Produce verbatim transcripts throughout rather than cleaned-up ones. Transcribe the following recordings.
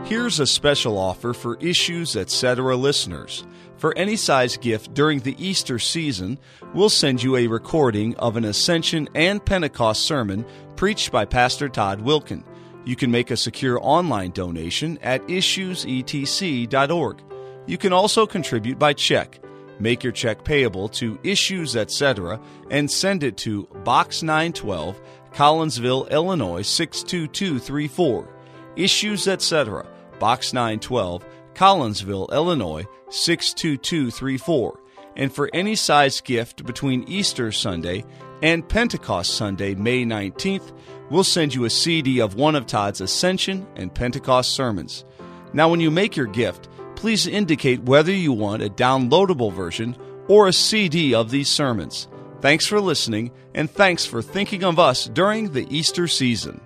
Here's a special offer for Issues Etc. listeners. For any size gift during the Easter season, we'll send you a recording of an Ascension and Pentecost sermon preached by Pastor Todd Wilken. You can make a secure online donation at issues e t c dot org. You can also contribute by check. Make your check payable to Issues Etc. and send it to Box nine twelve, Collinsville, Illinois six two two three four. Issues Etc., Box nine twelve, Collinsville, Illinois six two two three four. And for any size gift between Easter Sunday and Pentecost Sunday, May nineteenth, we'll send you a C D of one of Todd's Ascension and Pentecost sermons. Now, when you make your gift, please indicate whether you want a downloadable version or a C D of these sermons. Thanks for listening, and thanks for thinking of us during the Easter season.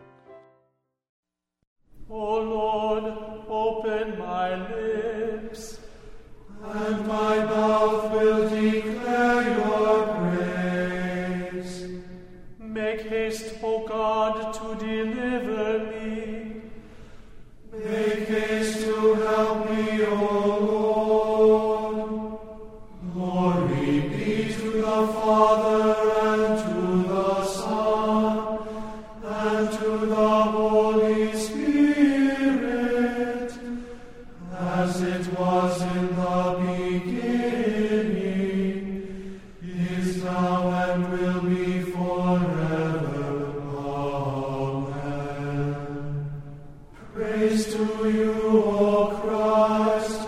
O Lord, open my lips, and my mouth will declare your praise. Make haste, O God, to deliver me. Make haste to help me, O Lord. Glory be to the Father, and to the Son, and to the Holy Spirit, as it was in the beginning, is now, and will be forever. Amen. Praise to you, O Christ.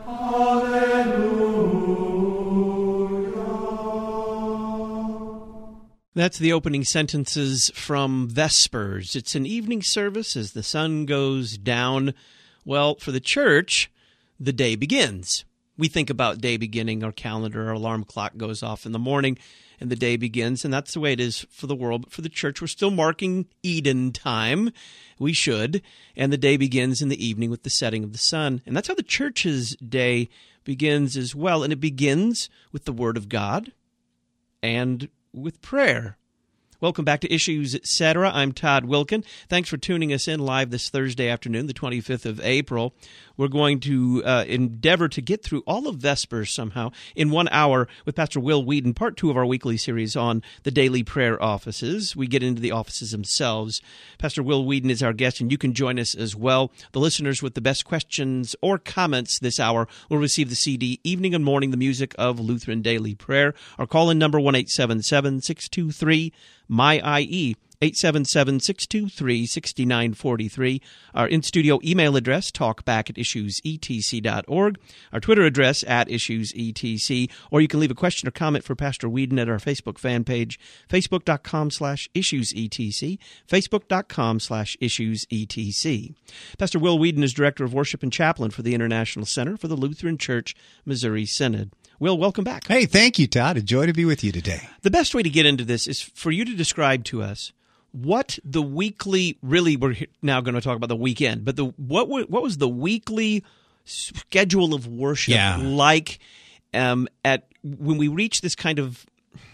Hallelujah. That's the opening sentences from Vespers. It's an evening service as the sun goes down. Well, for the church, the day begins. We think about day beginning, our calendar, our alarm clock goes off in the morning, and the day begins, and that's the way it is for the world. But for the church, we're still marking Eden time. We should. And the day begins in the evening with the setting of the sun. And that's how the church's day begins as well. And it begins with the Word of God and with prayer. Welcome back to Issues Etc. I'm Todd Wilken. Thanks for tuning us in live this Thursday afternoon, the twenty-fifth of April. We're going to uh, endeavor to get through all of Vespers somehow in one hour with Pastor Will Wheaton, part two of our weekly series on the daily prayer offices. We get into the offices themselves. Pastor Will Wheaton is our guest, and you can join us as well. The listeners with the best questions or comments this hour will receive the C D Evening and Morning, the Music of Lutheran Daily Prayer. Our call-in number, one eight seven seven, six two three, M Y I E, eight seven seven, six two three, six nine four three. Our in-studio email address, talkback at issues e t c dot org. Our Twitter address, at issuesetc. Or you can leave a question or comment for Pastor Whedon at our Facebook fan page, facebook.com slash issuesetc, facebook.com slash issuesetc. Pastor Will Wheaton is Director of Worship and Chaplain for the International Center for the Lutheran Church Missouri Synod. Will, welcome back. Hey, thank you, Todd. A joy to be with you today. The best way to get into this is for you to describe to us what the weekly, really we're now going to talk about the weekend, but the what what was the weekly schedule of worship yeah. like um, at when we reach this kind of,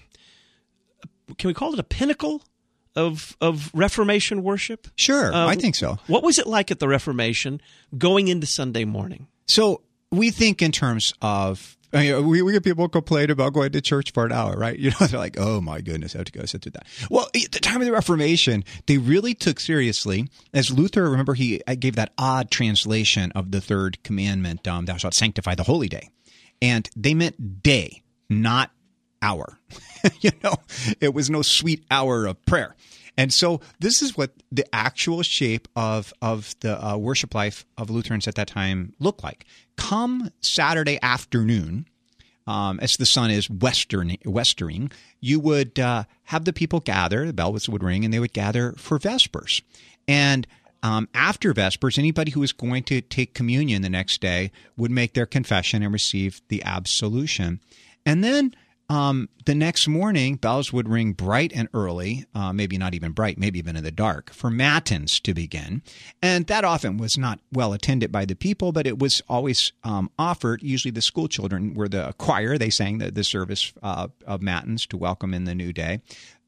can we call it a pinnacle of of Reformation worship? Sure, uh, I think so. What was it like at the Reformation going into Sunday morning? So we think in terms of, I mean, we, we get people complain about going to church for an hour, right? You know, they're like, oh my goodness, I have to go sit through that. Well, at the time of the Reformation, they really took seriously, as Luther, remember, he gave that odd translation of the third commandment, um, thou shalt sanctify the holy day. And they meant day, not hour. You know, it was no sweet hour of prayer. And so this is what the actual shape of, of the uh, worship life of Lutherans at that time looked like. Come Saturday afternoon, um, as the sun is western, westering, you would uh, have the people gather, the bells would ring, and they would gather for Vespers. And um, after Vespers, anybody who was going to take communion the next day would make their confession and receive the absolution. And then Um, the next morning, bells would ring bright and early, uh, maybe not even bright, maybe even in the dark, for matins to begin. And that often was not well attended by the people, but it was always um, offered. Usually the school children were the choir. They sang the, the service uh, of matins to welcome in the new day.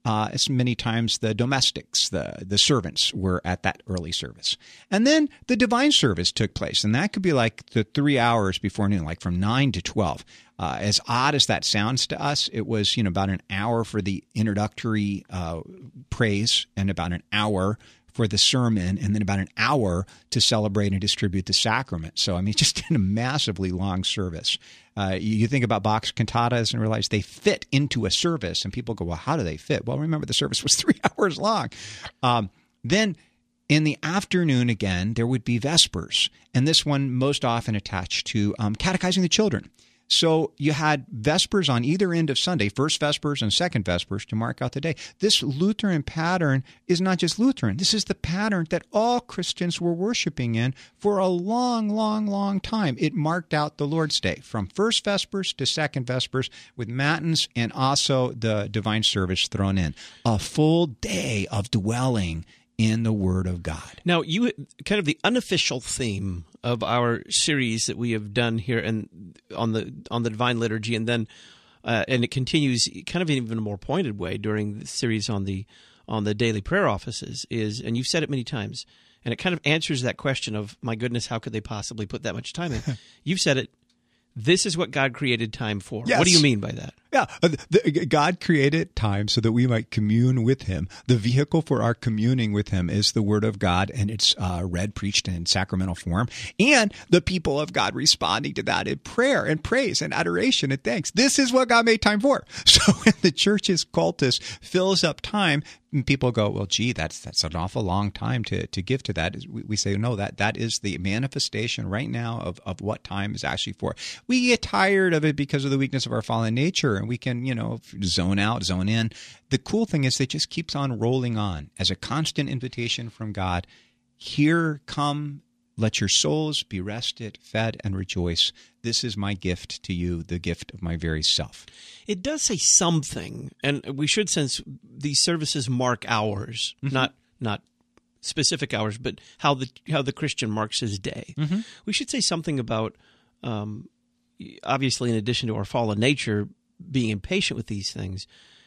Uh, as many times the domestics, the, the servants were at that early service. And then the divine service took place, and that could be like the three hours before noon, like from nine to twelve. Uh, as odd as that sounds to us, it was, you know, about an hour for the introductory uh, praise and about an hour for the sermon, and then about an hour to celebrate and distribute the sacrament. So, I mean, just in a massively long service. Uh, you, you think about Bach's cantatas and realize they fit into a service, and people go, well, how do they fit? Well, remember, the service was three hours long. Um, then in the afternoon, again, there would be Vespers, and this one most often attached to um, catechizing the children. So you had Vespers on either end of Sunday, first Vespers and second Vespers, to mark out the day. This Lutheran pattern is not just Lutheran. This is the pattern that all Christians were worshiping in for a long, long, long time. It marked out the Lord's Day from first Vespers to second Vespers with matins and also the divine service thrown in. A full day of dwelling in the Word of God. Now, you kind of the unofficial theme of our series that we have done here and on the on the Divine Liturgy, and then uh, and it continues kind of in even a more pointed way during the series on the on the daily prayer offices is, and you've said it many times, and it kind of answers that question of, my goodness, how could they possibly put that much time in? You've said it. This is what God created time for. Yes. What do you mean by that? Yeah, the, God created time so that we might commune with Him. The vehicle for our communing with Him is the Word of God, and it's uh, read, preached in sacramental form, and the people of God responding to that in prayer and praise and adoration and thanks. This is what God made time for. So when the church's cultus fills up time, and people go, well, gee, that's that's an awful long time to, to give to that. We, we say, no, that that is the manifestation right now of, of what time is actually for. We get tired of it because of the weakness of our fallen nature, and we can, you know, zone out, zone in. The cool thing is it just keeps on rolling on as a constant invitation from God. Here, come, let your souls be rested, fed, and rejoice. This is my gift to you, the gift of my very self. It does say something, and we should, since these services mark hours, mm-hmm. not not specific hours, but how the how the Christian marks his day. Mm-hmm. We should say something about, um, obviously, in addition to our fallen nature, being impatient with these things.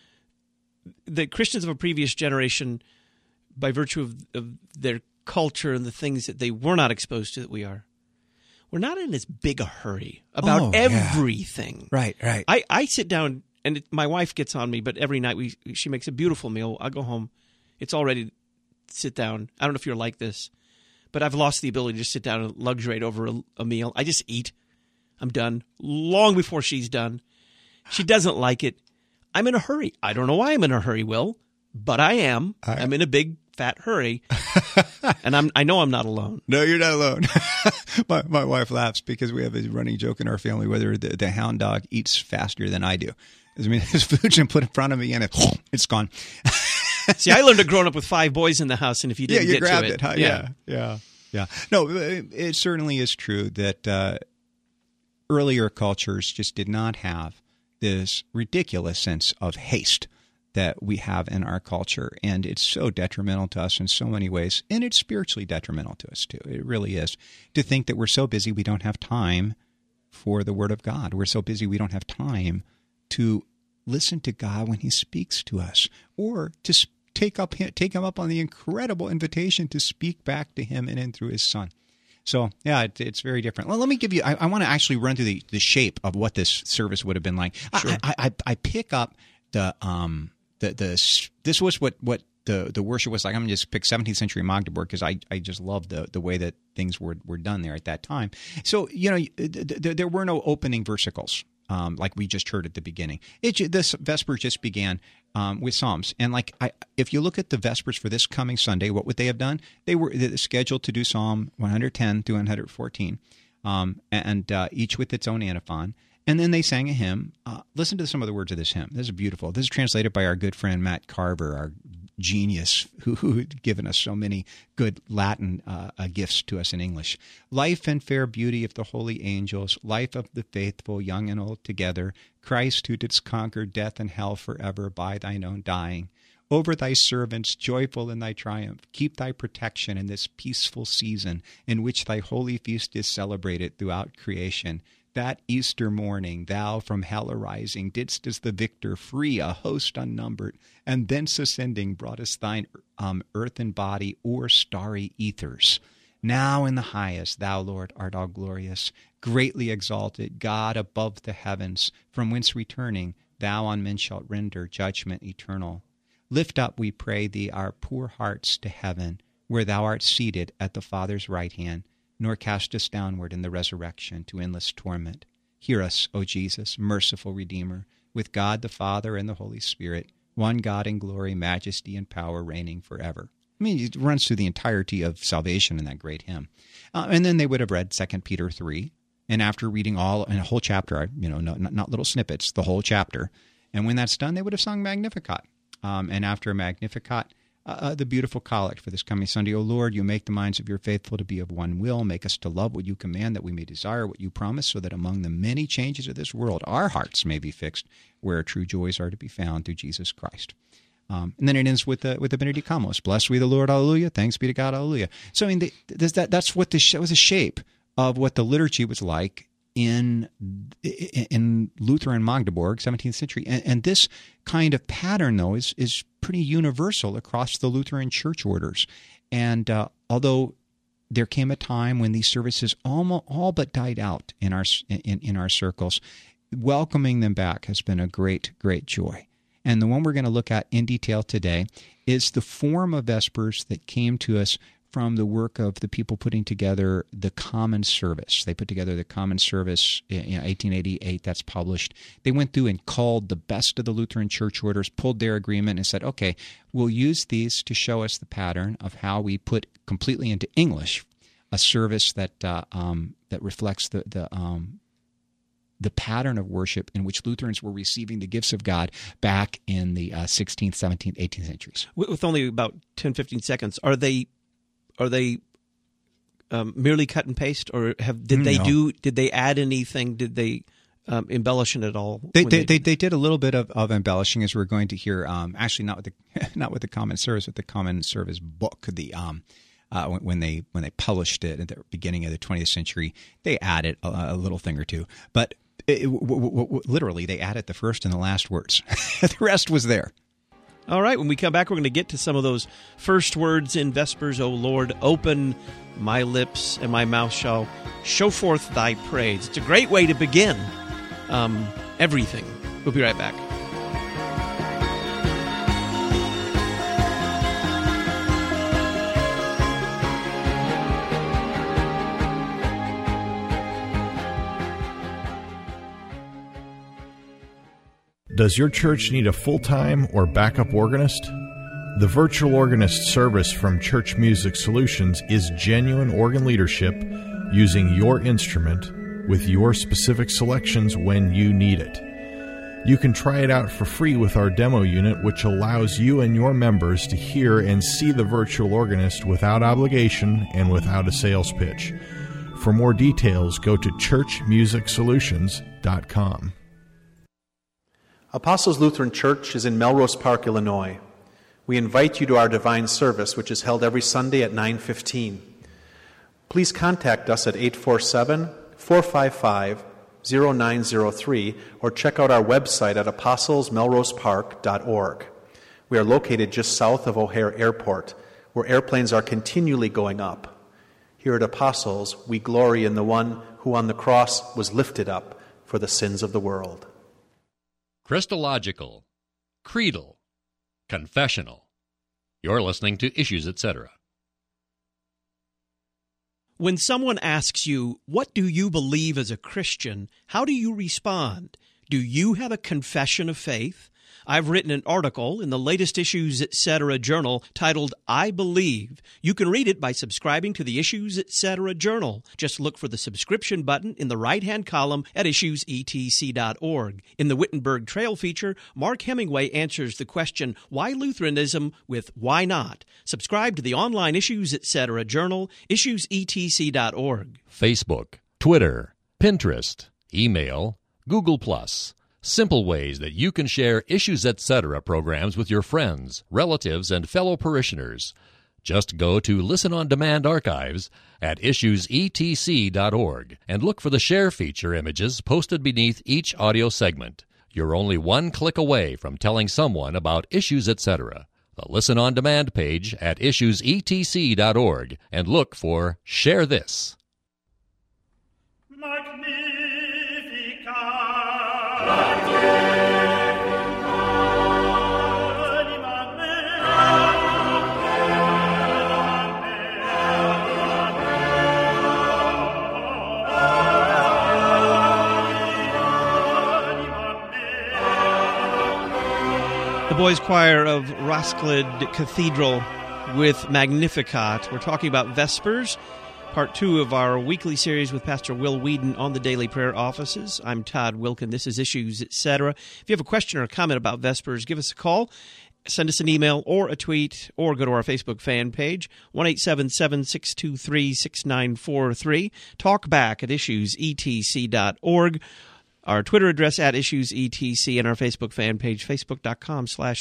The Christians of a previous generation, by virtue of, of their culture and the things that they were not exposed to that we are, we're not in as big a hurry about oh, everything. Yeah. Right, right. I, I sit down, and it, my wife gets on me, but every night we she makes a beautiful meal. I go home. It's all ready to sit down. I don't know if you're like this, but I've lost the ability to just sit down and luxuriate over a, a meal. I just eat. I'm done long before she's done. She doesn't like it. I'm in a hurry. I don't know why I'm in a hurry, Will, but I am. I, I'm in a big, fat hurry, and I'm. I know I'm not alone. No, you're not alone. my, my wife laughs because we have a running joke in our family whether the, the hound dog eats faster than I do. I mean, there's food and put in front of me, and it, it's gone. See, I learned to growing up with five boys in the house, and if you didn't yeah, you get grabbed to it, it huh? yeah, yeah, yeah. No, it, it certainly is true that uh, earlier cultures just did not have this ridiculous sense of haste that we have in our culture, and it's so detrimental to us in so many ways, and it's spiritually detrimental to us too. It really is, to think that we're so busy we don't have time for the Word of God. We're so busy we don't have time to listen to God when He speaks to us, or to take up take Him up on the incredible invitation to speak back to Him and in through His Son. So, yeah, it, it's very different. Well, let me give you, I, I want to actually run through the, the shape of what this service would have been like. Sure. I, I, I pick up the, um, the, the, this was what, what the, the worship was like. I'm going to just pick seventeenth century Magdeburg because I, I just love the, the way that things were, were done there at that time. So, you know, th- th- there were no opening versicles. Um, like we just heard at the beginning. It, this Vesper just began um, with Psalms. And like, I, if you look at the Vespers for this coming Sunday, what would they have done? They were scheduled to do Psalm one ten through one fourteen, um, and uh, each with its own antiphon. And then they sang a hymn. Uh, listen to some of the words of this hymn. This is beautiful. This is translated by our good friend Matt Carver, our genius who, who had given us so many good Latin uh, uh, gifts to us in English. Life and fair beauty of the holy angels, life of the faithful, young and old together, Christ who didst conquer death and hell forever by thine own dying. Over thy servants, joyful in thy triumph, keep thy protection in this peaceful season in which thy holy feast is celebrated throughout creation. that Easter morning, thou from hell arising, didst as the victor free a host unnumbered, and thence ascending broughtest thine um, earthen body o'er starry ethers. Now in the highest, thou, Lord, art all glorious, greatly exalted, God above the heavens, from whence returning, thou on men shalt render judgment eternal. Lift up, we pray thee, our poor hearts to heaven, where thou art seated at the Father's right hand, nor cast us downward in the resurrection to endless torment. Hear us, O Jesus, merciful Redeemer, with God the Father and the Holy Spirit, one God in glory, majesty, and power, reigning forever. I mean, it runs through the entirety of salvation in that great hymn. Uh, and then they would have read Second Peter three, and after reading all, in a whole chapter, you know, not, not little snippets, the whole chapter. And when that's done, they would have sung Magnificat. Um, and after Magnificat, Uh, the beautiful collect for this coming Sunday. O Lord, you make the minds of your faithful to be of one will. Make us to love what you command, that we may desire what you promise, so that among the many changes of this world, our hearts may be fixed where true joys are to be found through Jesus Christ. Um, and then it ends with the with the Benedicamos. Blessed be the Lord, hallelujah. Thanks be to God, hallelujah. So I mean, the, that that's what the that was a shape of what the liturgy was like in in Luther and Magdeburg, seventeenth century. And, and this kind of pattern, though, is is pretty universal across the Lutheran church orders. And uh, although there came a time when these services almost all but died out in our in, in our circles, welcoming them back has been a great, great joy. And the one we're going to look at in detail today is the form of Vespers that came to us from the work of the people putting together the Common Service. They put together the Common Service in eighteen eighty-eight. That's published. They went through and called the best of the Lutheran church orders, pulled their agreement, and said, okay, we'll use these to show us the pattern of how we put completely into English a service that uh, um, that reflects the the um, the pattern of worship in which Lutherans were receiving the gifts of God back in the uh, sixteenth, seventeenth, eighteenth centuries. With only about ten, fifteen seconds, are they Are they um, merely cut and paste, or have did they no. do? Did they add anything? Did they um, embellish it at all? They they they, did? they they did a little bit of, of embellishing, as we're going to hear. Um, actually, not with the not with the Common Service, with the Common Service book. The um, uh, when, when they when they published it at the beginning of the twentieth century, they added a, a little thing or two, but it, w- w- w- literally they added the first and the last words. The rest was there. All right, when we come back, we're going to get to some of those first words in Vespers. O Lord, open my lips, and my mouth shall show forth thy praise. It's a great way to begin um, everything. We'll be right back. Does your church need a full-time or backup organist? The Virtual Organist service from Church Music Solutions is genuine organ leadership using your instrument with your specific selections when you need it. You can try it out for free with our demo unit, which allows you and your members to hear and see the virtual organist without obligation and without a sales pitch. For more details, go to church music solutions dot com. Apostles Lutheran Church is in Melrose Park, Illinois. We invite you to our divine service, which is held every Sunday at nine fifteen. Please contact us at eight four seven, four five five, zero nine zero three or check out our website at apostles melrose park dot org. We are located just south of O'Hare Airport, where airplanes are continually going up. Here at Apostles, we glory in the one who on the cross was lifted up for the sins of the world. Christological, creedal, confessional. You're listening to Issues, et cetera. When someone asks you, what do you believe as a Christian, how do you respond? Do you have a confession of faith? I've written an article in the latest Issues, et cetera journal titled, I Believe. You can read it by subscribing to the Issues, et cetera journal. Just look for the subscription button in the right-hand column at issues e t c dot org. In the Wittenberg Trail feature, Mark Hemingway answers the question, why Lutheranism, with why not? Subscribe to the online Issues, et cetera journal, issues e t c dot org. Facebook, Twitter, Pinterest, email, Google Plus. Simple ways that you can share Issues, et cetera programs with your friends, relatives, and fellow parishioners. Just go to Listen on Demand archives at issues e t c dot org and look for the share feature images posted beneath each audio segment. You're only one click away from telling someone about Issues, et cetera. The Listen on Demand page at issues e t c dot org and look for Share This. The boys' choir of Rosclid Cathedral with Magnificat. We're talking about Vespers, part two of our weekly series with Pastor Will Whedon on the Daily Prayer Offices. I'm Todd Wilkin. This is Issues, et cetera. If you have a question or a comment about Vespers, give us a call, send us an email or a tweet, or go to our Facebook fan page, one eight seven seven, six two three, six nine four three. Talk back at issues e t c dot org. Our Twitter address at IssuesETC, and our Facebook fan page, facebook.com slash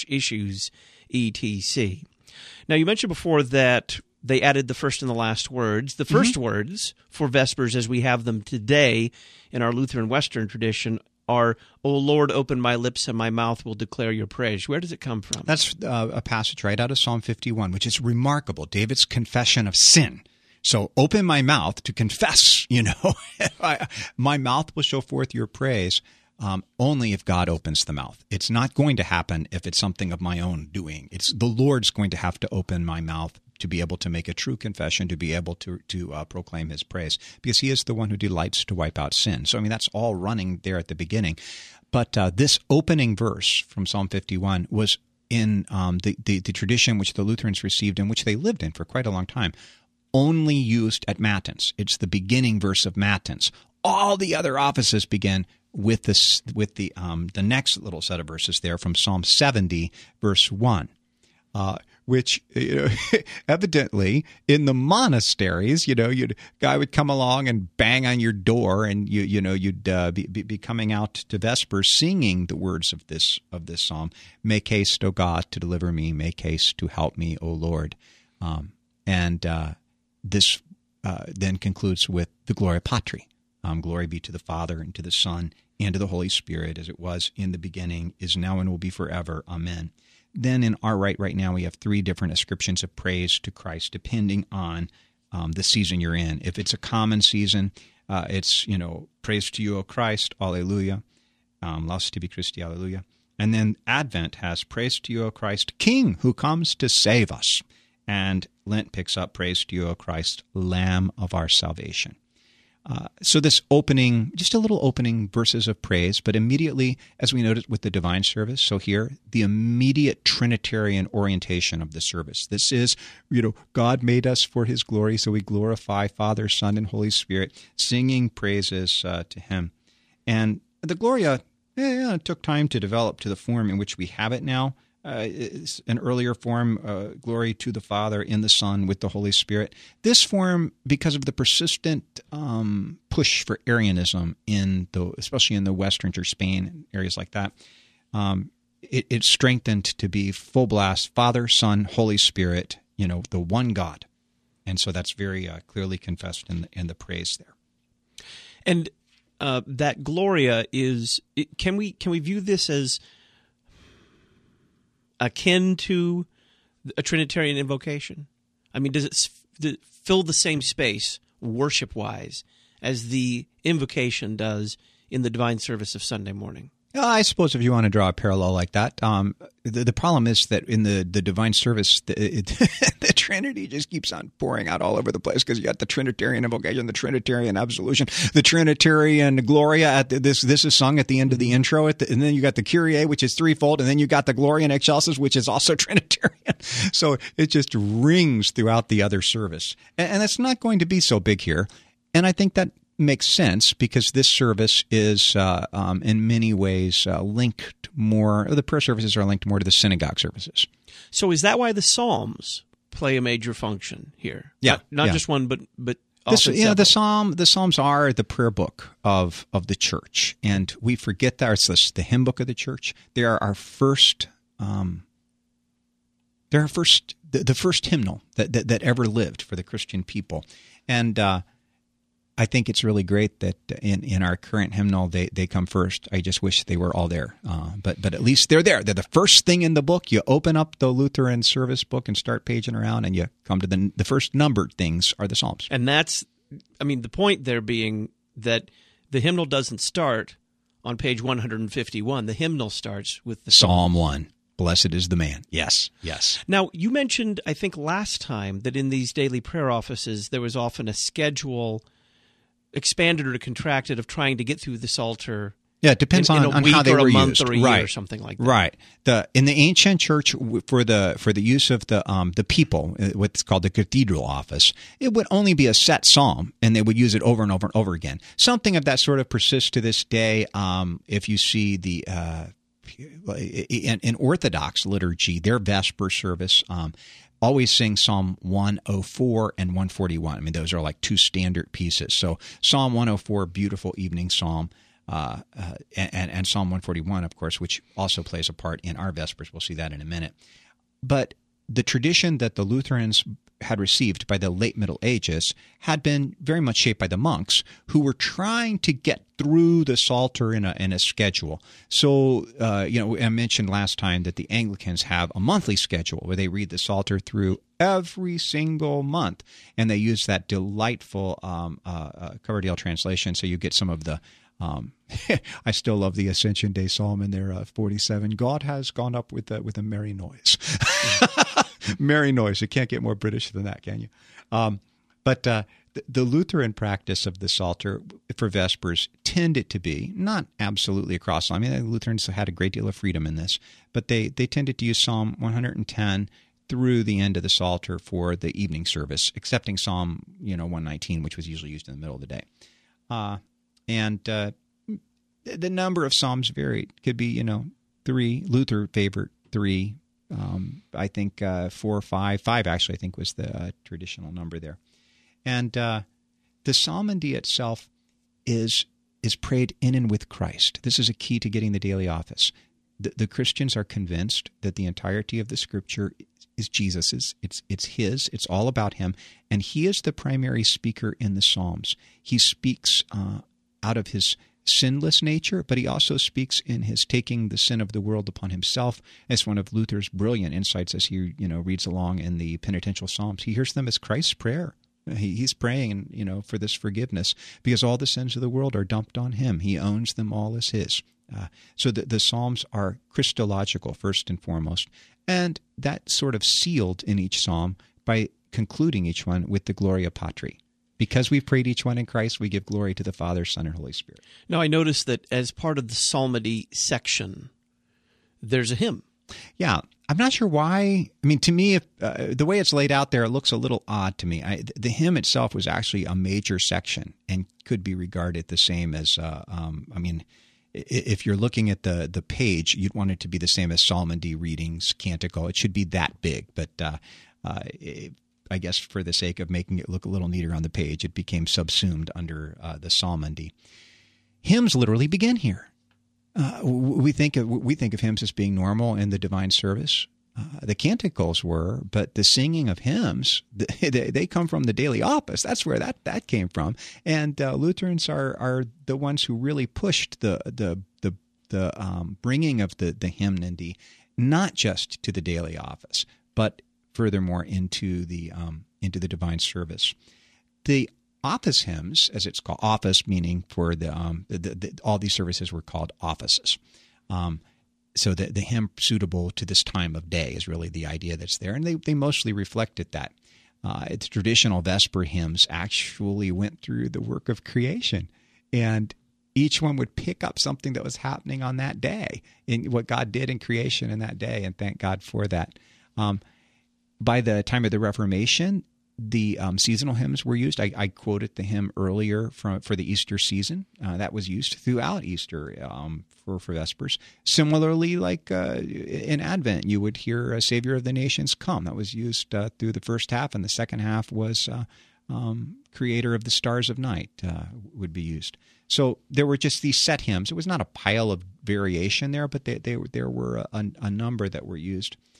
IssuesETC. Now, you mentioned before that they added the first and the last words. The first mm-hmm. words for Vespers as we have them today in our Lutheran Western tradition are, O Lord, open my lips and my mouth will declare your praise. Where does it come from? That's uh, a passage right out of Psalm fifty-one, which is remarkable. David's confession of sin. So open my mouth to confess, you know, I, my mouth will show forth your praise um, only if God opens the mouth. It's not going to happen if it's something of my own doing. It's the Lord's going to have to open my mouth to be able to make a true confession, to be able to, to uh, proclaim his praise, because he is the one who delights to wipe out sin. So, I mean, that's all running there at the beginning. But uh, this opening verse from Psalm fifty-one was in um, the, the, the tradition which the Lutherans received and which they lived in for quite a long time, only used at Matins. It's the beginning verse of Matins. All the other offices begin with this, with the um, the next little set of verses there from Psalm seventy, verse one, uh, which you know, evidently in the monasteries, you know, you'd guy would come along and bang on your door, and you you know you'd uh, be, be coming out to Vespers singing the words of this of this psalm. Make haste, O God, to deliver me. Make haste to help me, O Lord. Um, and uh, This uh, then concludes with the Gloria Patri. Um, glory be to the Father, and to the Son, and to the Holy Spirit, as it was in the beginning, is now, and will be forever. Amen. Then in our rite right now, we have three different ascriptions of praise to Christ, depending on um, the season you're in. If it's a common season, uh, it's, you know, praise to you, O Christ, alleluia, um, laus tibi Christi, alleluia. And then Advent has praise to you, O Christ, King who comes to save us. And Lent picks up praise to you, O Christ, Lamb of our salvation. Uh, so this opening, just a little opening verses of praise, but immediately, as we noted with the divine service, so here, the immediate Trinitarian orientation of the service. This is, you know, God made us for his glory, so we glorify Father, Son, and Holy Spirit, singing praises uh, to him. And the Gloria, yeah, yeah, it took time to develop to the form in which we have it now. Uh, it's an earlier form, uh, glory to the Father, in the Son, with the Holy Spirit. This form, because of the persistent um, push for Arianism, in the, especially in the Western Church, Spain, areas like that, um, it, it strengthened to be full blast, Father, Son, Holy Spirit, you know, the one God. And so that's very uh, clearly confessed in the, in the praise there. And uh, that Gloria is, can we can we view this as akin to a Trinitarian invocation? I mean, does it, does it fill the same space worship-wise as the invocation does in the divine service of Sunday morning? I suppose if you want to draw a parallel like that, um, the, the problem is that in the, the divine service, the, it, the Trinity just keeps on pouring out all over the place, because you got the Trinitarian invocation, the Trinitarian absolution, the Trinitarian Gloria. At the, this this is sung at the end of the intro, at the, and then you got the Kyrie, which is threefold, and then you got the Gloria in Excelsis, which is also Trinitarian. So it just rings throughout the other service, and, and it's not going to be so big here. And I think that makes sense, because this service is uh, um, in many ways uh, linked more, the prayer services are linked more to the synagogue services. So is that why the Psalms play a major function here? Yeah. Not, not yeah. just one, but but this, often yeah, the several. Psalm, the Psalms are the prayer book of, of the church, and we forget that. It's the, the hymn book of the church. They are our first um, They're our first, the, the first hymnal that, that that ever lived for the Christian people, and uh, I think it's really great that in, in our current hymnal they, they come first. I just wish they were all there, uh, but but at least they're there. They're the first thing in the book. You open up the Lutheran service book and start paging around, and you come to the the first numbered things are the Psalms. And that's, I mean, the point there being that the hymnal doesn't start on page one hundred fifty-one. The hymnal starts with the Psalm one. Blessed is the man. Yes, yes. Now, you mentioned, I think last time, that in these daily prayer offices there was often a schedule, expanded or contracted, of trying to get through the Psalter. Yeah, it depends in, on, in a on week how they or were a month used, or a right? Year or something like that. Right. The in the ancient church for the for the use of the um the people, what's called the cathedral office, it would only be a set psalm, and they would use it over and over and over again. Something of that sort of persists to this day. Um, if you see the uh, in, in Orthodox liturgy, their Vesper service. Um, always sing Psalm one oh four and one forty-one. I mean, those are like two standard pieces. So Psalm one oh four, beautiful evening psalm, uh, uh, and, and Psalm one forty-one, of course, which also plays a part in our Vespers. We'll see that in a minute. But the tradition that the Lutherans had received by the late Middle Ages had been very much shaped by the monks, who were trying to get through the Psalter in a in a schedule. So, uh, you know, I mentioned last time that the Anglicans have a monthly schedule where they read the Psalter through every single month, and they use that delightful um, uh, uh, Coverdale translation, so you get some of the Um, I still love the Ascension Day Psalm in there, uh, forty-seven. God has gone up with a, with a merry noise. Merry noise. You can't get more British than that, can you? Um, but uh, the, the Lutheran practice of the Psalter for Vespers tended to be, not absolutely across. I mean, the Lutherans had a great deal of freedom in this, but they, they tended to use Psalm one hundred ten through the end of the Psalter for the evening service, excepting Psalm you know one nineteen, which was usually used in the middle of the day. Uh, and uh, the number of psalms varied. Could be, you know, three. Luther favored three. Um, I think uh, four or five. Five, actually, I think was the uh, traditional number there. And uh, the psalmody itself is is prayed in and with Christ. This is a key to getting the daily office. The, the Christians are convinced that the entirety of the Scripture is Jesus's. It's it's his. It's all about him, and he is the primary speaker in the Psalms. He speaks uh, out of his sinless nature, but he also speaks in his taking the sin of the world upon himself. As one of Luther's brilliant insights as he you know reads along in the penitential Psalms, he hears them as Christ's prayer. He, he's praying, you know, for this forgiveness because all the sins of the world are dumped on him. He owns them all as his. Uh, so the, the Psalms are Christological first and foremost, and that's sort of sealed in each psalm by concluding each one with the Gloria Patri. Because we've prayed each one in Christ, we give glory to the Father, Son, and Holy Spirit. Now, I noticed that as part of the psalmody section, there's a hymn. Yeah, I'm not sure why. I mean, to me, if, uh, the way it's laid out there, it looks a little odd to me. I, the hymn itself was actually a major section and could be regarded the same as, uh, um, I mean, if you're looking at the the page, you'd want it to be the same as psalmody readings, canticle. It should be that big, but uh, uh, it, I guess for the sake of making it look a little neater on the page, it became subsumed under uh, the psalmody. Hymns literally begin here. Uh, we think of, we think of hymns as being normal in the divine service. Uh, the canticles were, but the singing of hymns, they, they come from the daily office. That's where that, that came from. And uh, Lutherans are are the ones who really pushed the the the, the um, bringing of the, the hymnody, not just to the daily office, but furthermore into the um, into the divine service. The office hymns, as it's called, office meaning for the, um, the, the, the all these services were called offices. Um, so the, the hymn suitable to this time of day is really the idea that's there, and they, they mostly reflected that. Uh, the traditional Vesper hymns actually went through the work of creation, and each one would pick up something that was happening on that day, in what God did in creation in that day, and thank God for that. Um, by the time of the Reformation, the um, seasonal hymns were used. I, I quoted the hymn earlier from for the Easter season. Uh, that was used throughout Easter um, for, for Vespers. Similarly, like uh, in Advent, you would hear uh, Savior of the Nations Come. That was used uh, through the first half, and the second half was uh, um, Creator of the Stars of Night uh, would be used. So there were just these set hymns. It was not a pile of variation there, but they, they, there were a, a number that were used.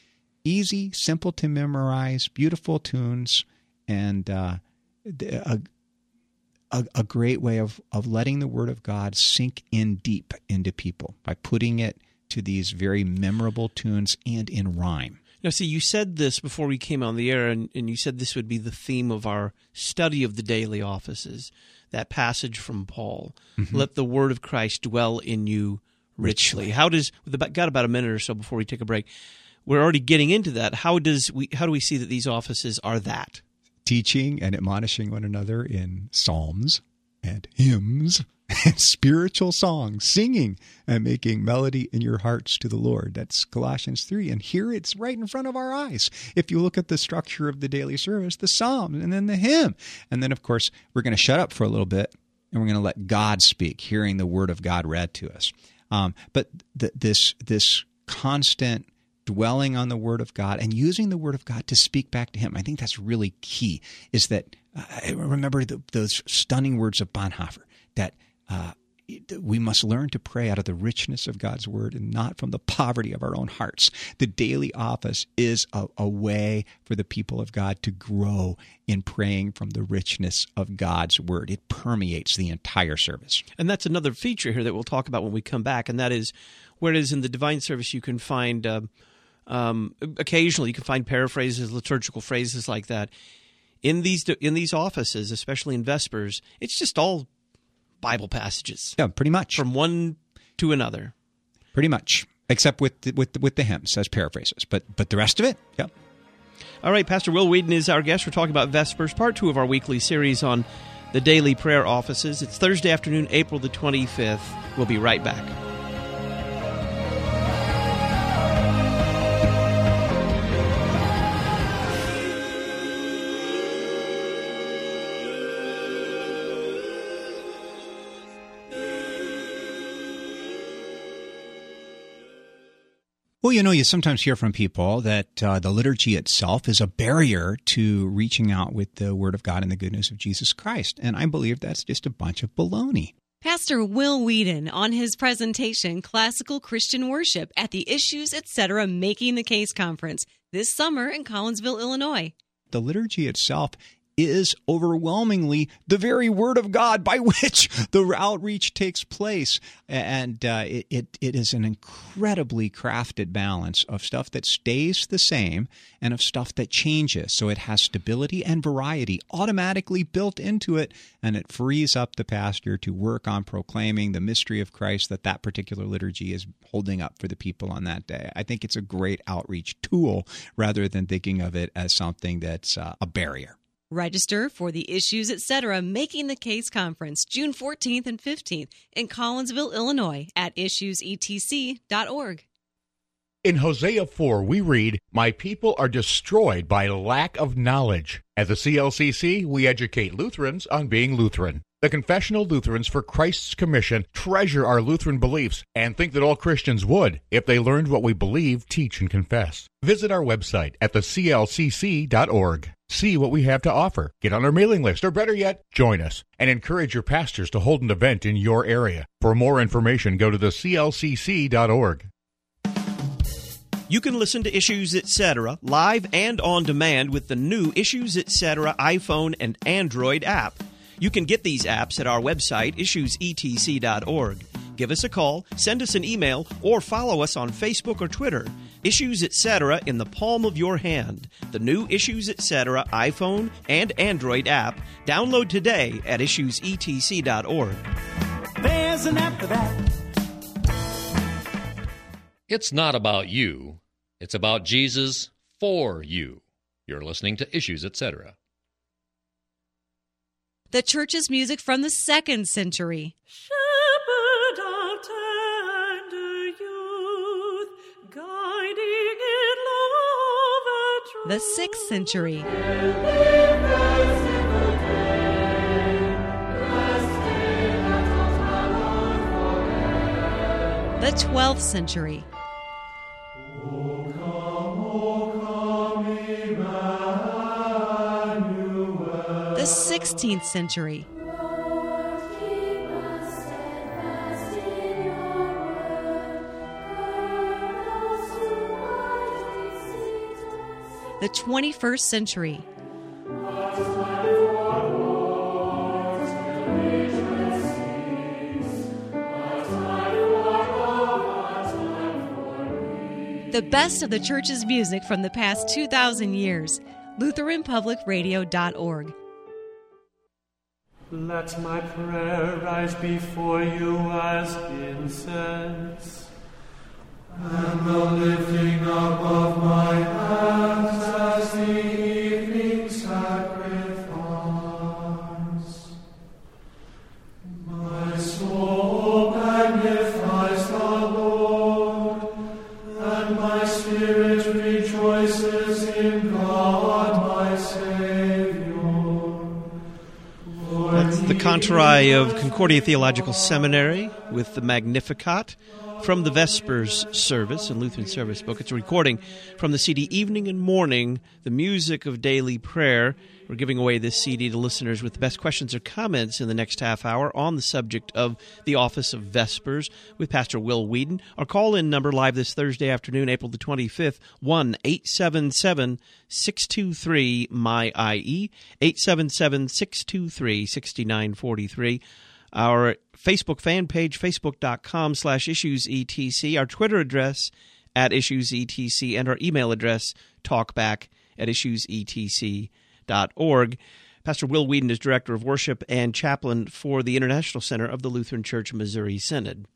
easy, simple to memorize, beautiful tunes, and uh, a, a, a great way of, of letting the Word of God sink in deep into people by putting it to these very memorable tunes and in rhyme. Now, see, you said this before we came on the air, and, and you said this would be the theme of our study of the daily offices, that passage from Paul. Mm-hmm. Let the word of Christ dwell in you richly. richly. How does, we've got about a minute or so before we take a break. We're already getting into that. How does we? How do we see that these offices are that? Teaching and admonishing one another in psalms and hymns and spiritual songs, singing and making melody in your hearts to the Lord. That's Colossians three. And here it's right in front of our eyes. If you look at the structure of the daily service, the psalm and then the hymn. And then, of course, we're going to shut up for a little bit and we're going to let God speak, hearing the word of God read to us. Um, but th- this this constant dwelling on the Word of God and using the Word of God to speak back to Him. I think that's really key, is that uh, I remember the, those stunning words of Bonhoeffer, that uh, we must learn to pray out of the richness of God's Word and not from the poverty of our own hearts. The daily office is a, a way for the people of God to grow in praying from the richness of God's Word. It permeates the entire service. And that's another feature here that we'll talk about when we come back, and that is, whereas in the divine service you can find... Uh, Um, occasionally, you can find paraphrases, liturgical phrases like that. In these in these offices, especially in Vespers, it's just all Bible passages. Yeah, pretty much from one to another. Pretty much, except with the, with the, with the hymns as paraphrases. But but the rest of it, yeah. All right, Pastor Will Whedon is our guest. We're talking about Vespers, part two of our weekly series on the daily prayer offices. It's Thursday afternoon, April the twenty-fifth. We'll be right back. Well, you know, you sometimes hear from people that uh, the liturgy itself is a barrier to reaching out with the Word of God and the good news of Jesus Christ. And I believe that's just a bunch of baloney. Pastor Will Whedon on his presentation, Classical Christian Worship, at the Issues, et cetera. Making the Case Conference this summer in Collinsville, Illinois. The liturgy itself is overwhelmingly the very Word of God by which the outreach takes place. And uh, it, it, it is an incredibly crafted balance of stuff that stays the same and of stuff that changes. So it has stability and variety automatically built into it, and it frees up the pastor to work on proclaiming the mystery of Christ that that particular liturgy is holding up for the people on that day. I think it's a great outreach tool rather than thinking of it as something that's uh, a barrier. Register for the Issues, et cetera. Making the Case Conference, June fourteenth and fifteenth in Collinsville, Illinois at issues e t c dot org. In Hosea four, we read, "My people are destroyed by lack of knowledge." At the C L C C, we educate Lutherans on being Lutheran. The Confessional Lutherans for Christ's Commission treasure our Lutheran beliefs and think that all Christians would if they learned what we believe, teach, and confess. Visit our website at the c l c c dot org. See what we have to offer. Get on our mailing list, or better yet, join us, and encourage your pastors to hold an event in your area. For more information, go to the c l c c dot org. You can listen to Issues, et cetera live and on demand with the new Issues, et cetera iPhone and Android app. You can get these apps at our website, issues e t c dot org. Give us a call, send us an email, or follow us on Facebook or Twitter. Issues, et cetera in the palm of your hand. The new Issues, et cetera iPhone and Android app. Download today at issues e t c dot org. There's an app for that. It's not about you. It's about Jesus for you. You're listening to Issues, et cetera. The church's music from the second century. Shepherd of tender youth, guiding in love and truth. The sixth century. The twelfth century. O come, O come, Emmanuel. The sixteenth century. Lord, keep us steadfast in your word. Burn us to mighty seeds the twenty-first century. The best of the church's music from the past two thousand years. Lutheran Public Radio dot org. Let my prayer rise before you as incense, and the lifting up of my hands as the evening sacrifice. My soul magnifies the Lord, and my spirit rejoices in God my Savior. That's the Contrai of Concordia Theological Seminary with the Magnificat from the Vespers service in Lutheran Service Book. It's a recording from the C D Evening and Morning, the Music of Daily Prayer. We're giving away this C D to listeners with the best questions or comments in the next half hour on the subject of the Office of Vespers with Pastor Will Whedon. Our call-in number live this Thursday afternoon, April the twenty-fifth, one eight seven seven, six two three, M Y I E, eight seven seven, six two three, six nine four three. Our Facebook fan page, facebook.com slash issuesetc, our Twitter address at issuesetc, and our email address, talkback at issuesetc dot org. Pastor Will Whedon is Director of Worship and Chaplain for the International Center of the Lutheran Church Missouri Synod.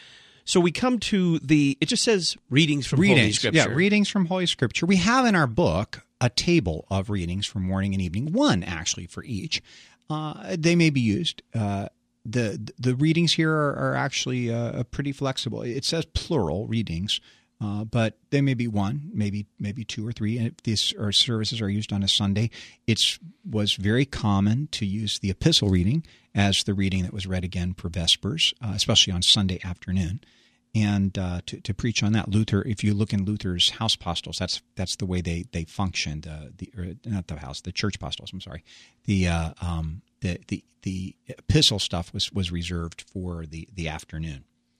So we come to the, it just says readings from readings, Holy Scripture. Yeah, readings from Holy Scripture. We have in our book a table of readings for morning and evening, one actually for each. Uh, they may be used. Uh, the The readings here are, are actually uh, pretty flexible. It says plural readings, uh, but they may be one, maybe maybe two or three. And if these are services are used on a Sunday, it was very common to use the epistle reading as the reading that was read again for Vespers, uh, especially on Sunday afternoon. And uh, to, to preach on that, Luther, if you look in Luther's house apostles, that's that's the way they they functioned. Uh, the or not the house, the church apostles. I'm sorry. The uh, um, the the the epistle stuff was was reserved for the the afternoon.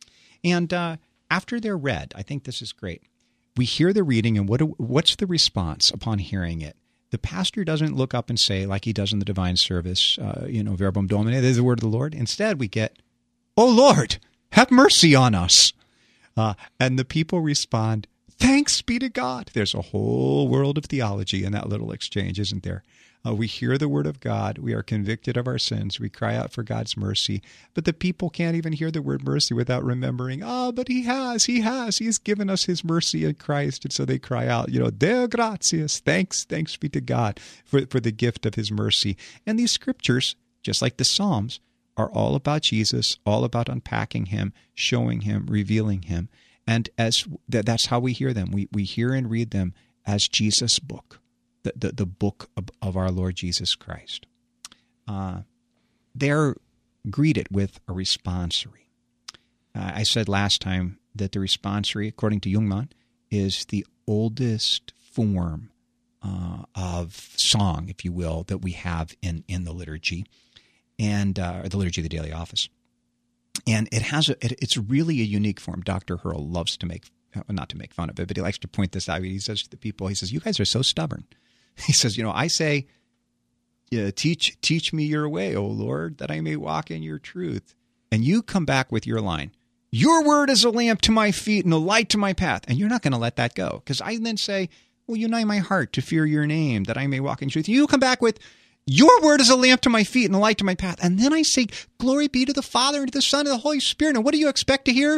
And uh, after they're read, I think this is great. We hear the reading, and what do, what's the response upon hearing it? The pastor doesn't look up and say, like he does in the divine service, uh, you know, Verbum Domini, there's the word of the Lord. Instead, we get, "Oh Lord, have mercy on us." Uh, and the people respond, "Thanks be to God." There's a whole world of theology in that little exchange, isn't there? Uh, we hear the word of God. We are convicted of our sins. We cry out for God's mercy. But the people can't even hear the word mercy without remembering, oh, but he has, he has. He has given us his mercy in Christ. And so they cry out, you know, Deo gratias, thanks, thanks be to God for, for the gift of his mercy. And these scriptures, just like the Psalms, are all about Jesus, all about unpacking him, showing him, revealing him. And as that, that's how we hear them. We we hear and read them as Jesus' book, the, the, the book of, of our Lord Jesus Christ. Uh, they're greeted with a responsory. Uh, I said last time that the responsory, according to Jungmann, is the oldest form uh, of song, if you will, that we have in, in the liturgy. And uh, the Liturgy of the Daily Office. And it has a, it, it's really a unique form. Doctor Hurl loves to make, not to make fun of it, but he likes to point this out. He says to the people, he says, "You guys are so stubborn." He says, you know, I say, yeah, teach teach me your way, O Lord, that I may walk in your truth. And you come back with your line, "Your word is a lamp to my feet and a light to my path." And you're not going to let that go. Because I then say, "Well, unite my heart to fear your name, that I may walk in truth." You come back with, "Your word is a lamp to my feet and a light to my path." And then I say, "Glory be to the Father and to the Son and the Holy Spirit." And what do you expect to hear?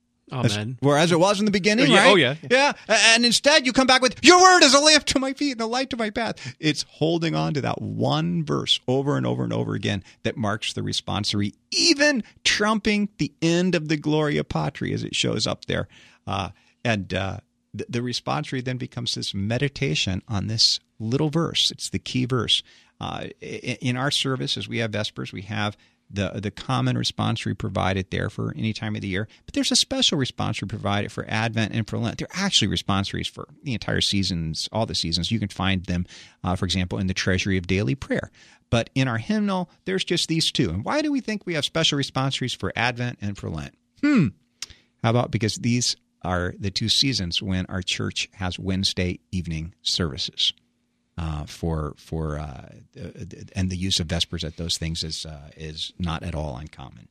Amen. As, as it was in the beginning, oh, yeah, right? Oh, yeah. Yeah. And instead you come back with, "Your word is a lamp to my feet and a light to my path." It's holding on to that one verse over and over and over again that marks the responsory, even trumping the end of the Gloria Patri as it shows up there. Uh, and uh, the, the responsory then becomes this meditation on this little verse. It's the key verse. Uh, in our service, as we have Vespers, we have the the common responsory provided there for any time of the year. But there's a special responsory provided for Advent and for Lent. They're actually responsories for the entire seasons, all the seasons. You can find them, uh, for example, in the Treasury of Daily Prayer. But in our hymnal, there's just these two. And why do we think we have special responsories for Advent and for Lent? Hmm. How about because these are the two seasons when our church has Wednesday evening services. Uh, for for uh, and the use of Vespers at those things is uh, is not at all uncommon.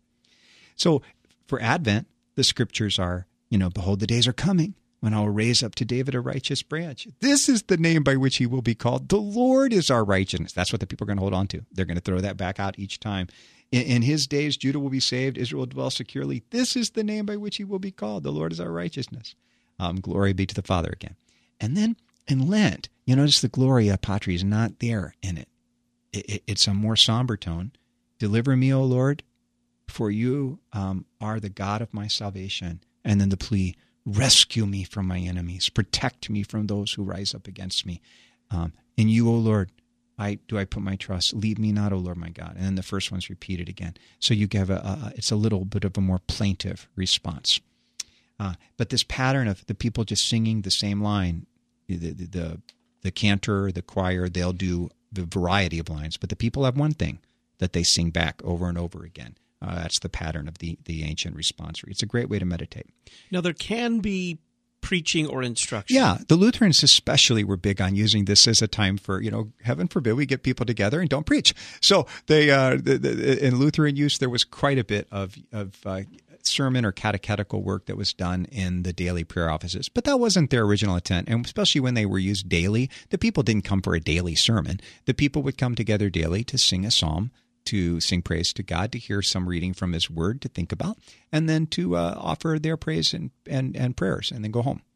So for Advent, the scriptures are, you know, behold, the days are coming when I will raise up to David a righteous branch. This is the name by which he will be called. The Lord is our righteousness. That's what the people are going to hold on to. They're going to throw that back out each time. In, in his days, Judah will be saved. Israel will dwell securely. This is the name by which he will be called. The Lord is our righteousness. Um, glory be to the Father again. And then in Lent, you notice the Gloria Patri is not there in it. It, it. It's a more somber tone. Deliver me, O Lord, for you um, are the God of my salvation. And then the plea, rescue me from my enemies. Protect me from those who rise up against me. Um, in you, O Lord, I do I put my trust. Leave me not, O Lord my God. And then the first one's repeated again. So you give a, a it's a little bit of a more plaintive response. Uh, but this pattern of the people just singing the same line, the the, the the cantor, the choir, they'll do the variety of lines, but the people have one thing that they sing back over and over again. Uh, that's the pattern of the, the ancient responsory. It's a great way to meditate. Now, there can be preaching or instruction. Yeah, the Lutherans especially were big on using this as a time for, you know, heaven forbid we get people together and don't preach. So they, uh, the, the, in Lutheran use, there was quite a bit of, of uh, sermon or catechetical work that was done in the daily prayer offices. But that wasn't their original intent. And especially when they were used daily, the people didn't come for a daily sermon. The people would come together daily to sing a psalm, to sing praise to God, to hear some reading from his word to think about, and then to uh, offer their praise and, and, and prayers, and then go home.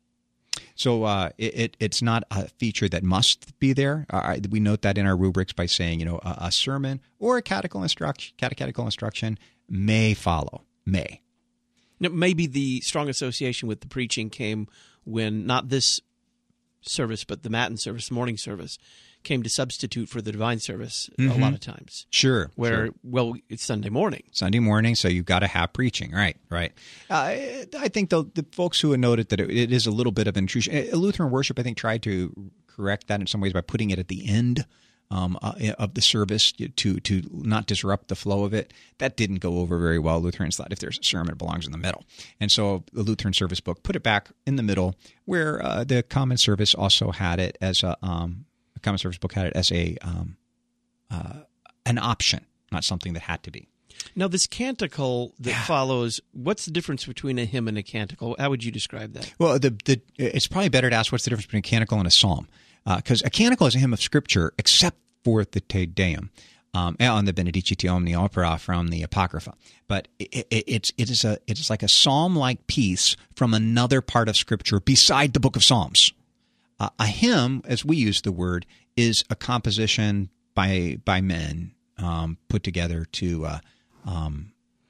So uh, it, it it's not a feature that must be there. Uh, we note that in our rubrics by saying, you know, a, a sermon or a catechetical instruction, catechetical instruction may follow, may. Now, maybe the strong association with the preaching came when not this service, but the Matin service, the morning service, came to substitute for the divine service mm-hmm. a lot of times. Sure. Where, sure. well, it's Sunday morning. Sunday morning, so you've got to have preaching. Right, right. Uh, I think the, the folks who have noted that it, it is a little bit of intrusion. Lutheran worship, I think, tried to correct that in some ways by putting it at the end um, uh, of the service to to not disrupt the flow of it. That didn't go over very well. Lutherans thought if there's a sermon, it belongs in the middle. And so the Lutheran service book put it back in the middle, where uh, the common service also had it as a um, – Common Service book had it as a um, uh, an option, not something that had to be. Now, this canticle that yeah. follows, what's the difference between a hymn and a canticle? How would you describe that? Well, the, the it's probably better to ask what's the difference between a canticle and a psalm, because uh, a canticle is a hymn of Scripture, except for the Te Deum um, and the Benedicite Omni Opera from the Apocrypha. But it, it, it's it is a it is like a psalm-like piece from another part of Scripture beside the Book of Psalms. Uh, a hymn, as we use the word, is a composition by by men um, put together to uh, um,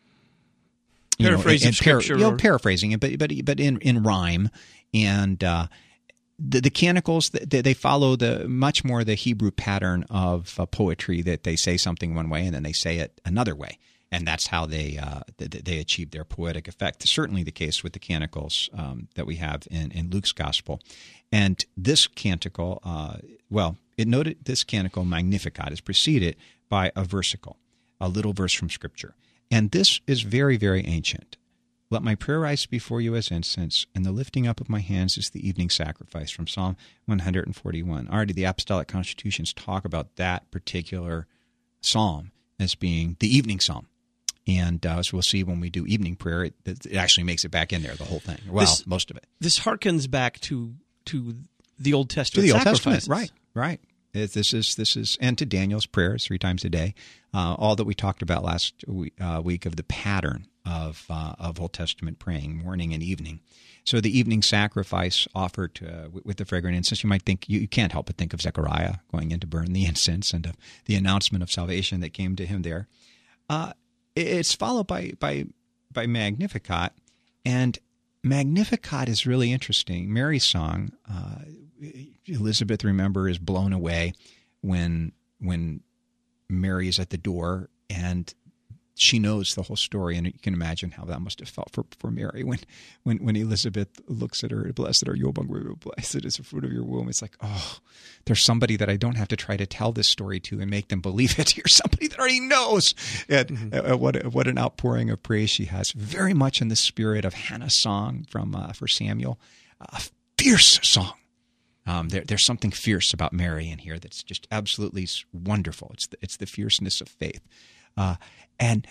paraphrasing know, and, and scripture, par- you know, paraphrasing it, but but but in, in rhyme, and uh, the, the canticles they, they follow the much more the Hebrew pattern of uh, poetry, that they say something one way and then they say it another way. And that's how they uh, they, they achieve their poetic effect. Certainly the case with the canticles um, that we have in, in Luke's gospel. And this canticle, uh, well, it noted this canticle, Magnificat, is preceded by a versicle, a little verse from Scripture. And this is very, very ancient. Let my prayer rise before you as incense, and the lifting up of my hands is the evening sacrifice, from Psalm one forty-one. Already the apostolic constitutions talk about that particular psalm as being the evening psalm. And uh, as we'll see when we do evening prayer, it, it actually makes it back in there, the whole thing. Well, this, most of it. This harkens back to to the Old Testament to the Old sacrifices. Testament, right, right. It, this is this is and to Daniel's prayers three times a day. Uh, all that we talked about last week, uh, week of the pattern of uh, of Old Testament praying, morning and evening. So the evening sacrifice offered uh, with, with the fragrant incense, you might think, you, you can't help but think of Zechariah going in to burn the incense and of the announcement of salvation that came to him there. Uh, it's followed by by by Magnificat, and Magnificat is really interesting. Mary's song, uh, Elizabeth, remember, is blown away when when Mary is at the door, and she knows the whole story, and you can imagine how that must have felt for, for Mary when, when when Elizabeth looks at her, blessed are you among women, blessed is the fruit of your womb. It's like, oh, there's somebody that I don't have to try to tell this story to and make them believe it. Here's somebody that already knows. And mm-hmm. uh, what what an outpouring of praise she has, very much in the spirit of Hannah's song from uh, for Samuel, a fierce song. Um, there, there's something fierce about Mary in here that's just absolutely wonderful. It's the, it's the fierceness of faith. Uh, and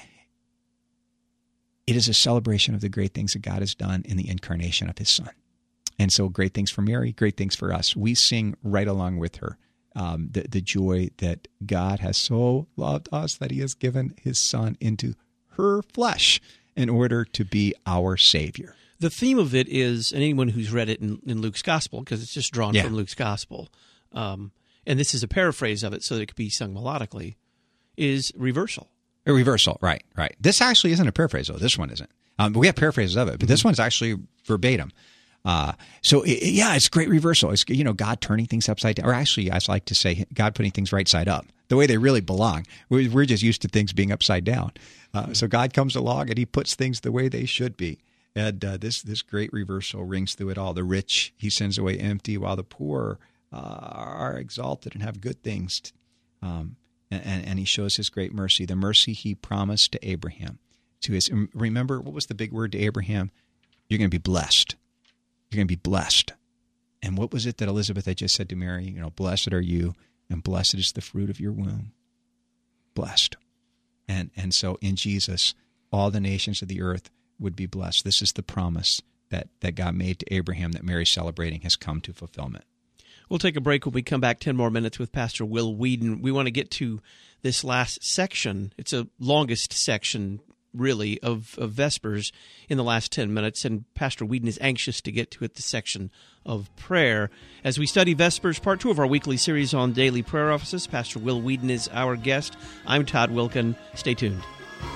it is a celebration of the great things that God has done in the incarnation of his Son. And so great things for Mary, great things for us. We sing right along with her um, the, the joy that God has so loved us that he has given his Son into her flesh in order to be our Savior. The theme of it is, and anyone who's read it in, in Luke's Gospel, because it's just drawn yeah. from Luke's Gospel, um, and this is a paraphrase of it so that it could be sung melodically, is reversal. A reversal, right, right. This actually isn't a paraphrase, though. This one isn't. Um, we have paraphrases of it, but mm-hmm. this one's actually verbatim. Uh, so, it, yeah, it's great reversal. It's, you know, God turning things upside down. Or actually, I like to say God putting things right side up, the way they really belong. We're, we're just used to things being upside down. Uh, mm-hmm. So God comes along and he puts things the way they should be. And uh, this this great reversal rings through it all. The rich he sends away empty, while the poor uh, are exalted and have good things. To, um And, and he shows his great mercy, the mercy he promised to Abraham. To his, remember, what was the big word to Abraham? You're going to be blessed. You're going to be blessed. And what was it that Elizabeth had just said to Mary? You know, blessed are you, and blessed is the fruit of your womb. Blessed. And and so in Jesus, all the nations of the earth would be blessed. This is the promise that, that God made to Abraham that Mary's celebrating has come to fulfillment. We'll take a break. When we come back, ten more minutes with Pastor Will Whedon. We want to get to this last section. It's a longest section, really, of, of Vespers in the last ten minutes, and Pastor Whedon is anxious to get to it, the section of prayer. As we study Vespers, part two of our weekly series on daily prayer offices, Pastor Will Whedon is our guest. I'm Todd Wilkin. Stay tuned.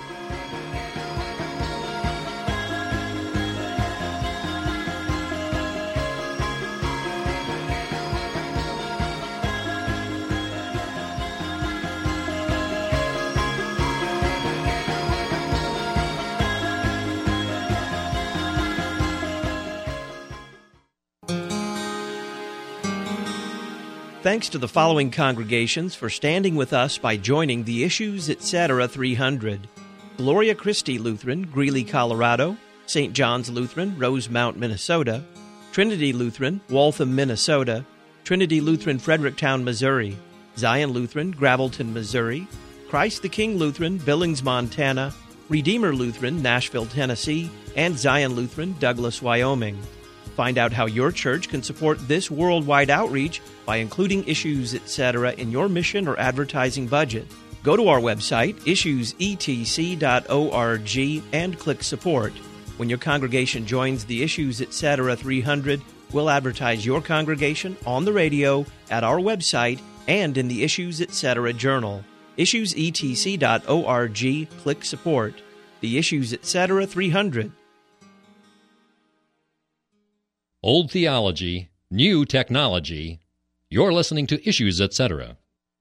Thanks to the following congregations for standing with us by joining the Issues Etc. three hundred. Gloria Christi Lutheran, Greeley, Colorado; Saint John's Lutheran, Rosemount, Minnesota; Trinity Lutheran, Waltham, Minnesota; Trinity Lutheran, Fredericktown, Missouri; Zion Lutheran, Gravelton, Missouri; Christ the King Lutheran, Billings, Montana; Redeemer Lutheran, Nashville, Tennessee; and Zion Lutheran, Douglas, Wyoming. Find out how your church can support this worldwide outreach by including Issues Etc. in your mission or advertising budget. Go to our website, issues e t c dot org, and click Support. When your congregation joins the Issues Etc. three hundred, we'll advertise your congregation on the radio, at our website, and in the Issues Etc. journal. issues e t c dot org, click Support. The Issues Etc. three hundred. Old theology, new technology. You're listening to Issues Etc.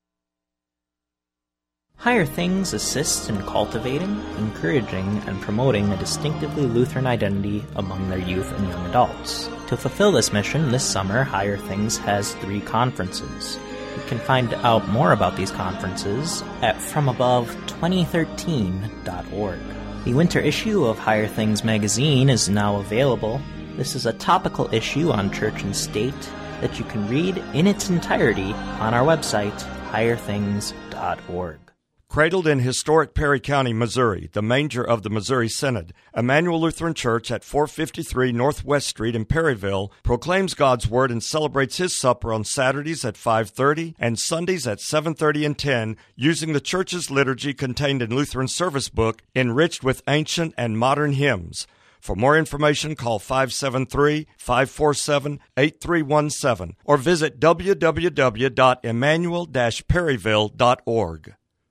Higher Things assists in cultivating, encouraging, and promoting a distinctively Lutheran identity among their youth and young adults. To fulfill this mission, this summer, Higher Things has three conferences. You can find out more about these conferences at from above twenty thirteen dot org. The winter issue of Higher Things magazine is now available. This is a topical issue on church and state that you can read in its entirety on our website, higher things dot org. Cradled in historic Perry County, Missouri, the manger of the Missouri Synod, Emmanuel Lutheran Church at four fifty-three Northwest Street in Perryville proclaims God's Word and celebrates His supper on Saturdays at five thirty and Sundays at seven thirty and ten, using the church's liturgy contained in Lutheran Service Book, enriched with ancient and modern hymns. For more information, call five seven three, five four seven, eight three one seven or visit w w w dot emmanuel dash perryville dot org.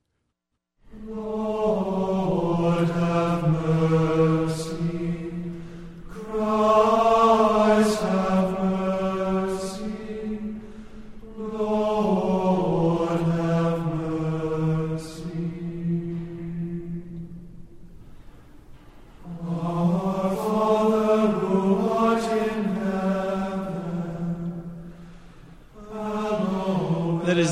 Lord, have mercy. Christ, have mercy. Lord, have mercy.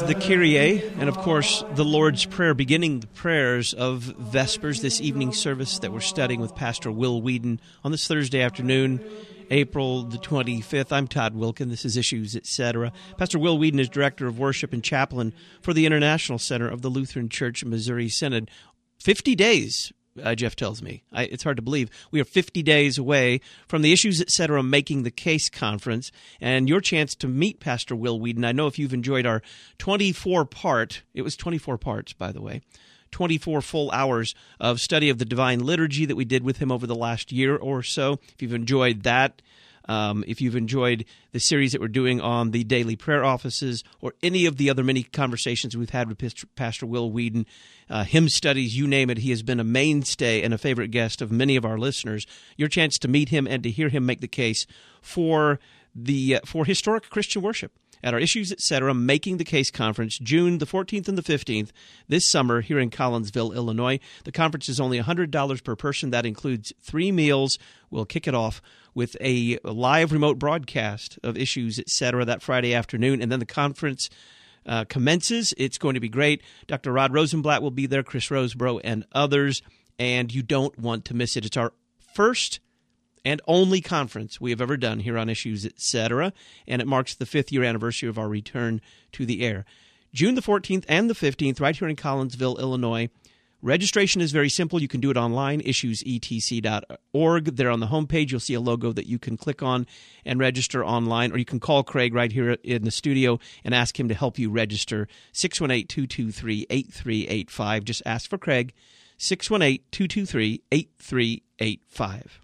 the Kyrie, and of course the Lord's Prayer, beginning the prayers of Vespers, this evening service that we're studying with Pastor Will Whedon on this Thursday afternoon, April the twenty-fifth. I'm Todd Wilkin. This is Issues, et cetera. Pastor Will Whedon is Director of Worship and Chaplain for the International Center of the Lutheran Church Missouri Synod. Fifty days, uh, Jeff tells me. I, it's hard to believe. We are fifty days away from the Issues, et cetera. Making the Case conference, and your chance to meet Pastor Will Whedon. I know if you've enjoyed our twenty-four part, it was twenty-four parts, by the way, twenty-four full hours of study of the Divine Liturgy that we did with him over the last year or so. If you've enjoyed that, um, if you've enjoyed the series that we're doing on the daily prayer offices, or any of the other many conversations we've had with Pastor Will Whedon, uh, hymn studies, you name it, he has been a mainstay and a favorite guest of many of our listeners. Your chance to meet him and to hear him make the case for the uh, for historic Christian worship at our Issues, et cetera. Making the Case conference, June the fourteenth and the fifteenth, this summer here in Collinsville, Illinois. The conference is only one hundred dollars per person. That includes three meals. We'll kick it off with a live remote broadcast of Issues, et cetera, that Friday afternoon, and then the conference uh, commences. It's going to be great. Doctor Rod Rosenblatt will be there, Chris Rosebrough, and others, and you don't want to miss it. It's our first and only conference we have ever done here on Issues, et cetera, and it marks the fifth year anniversary of our return to the air. June the fourteenth and the fifteenth, right here in Collinsville, Illinois. Registration is very simple. You can do it online, issues e t c dot org. There on the homepage, you'll see a logo that you can click on and register online, or you can call Craig right here in the studio and ask him to help you register, six one eight, two two three, eight three eight five. Just ask for Craig, six one eight, two two three, eight three eight five.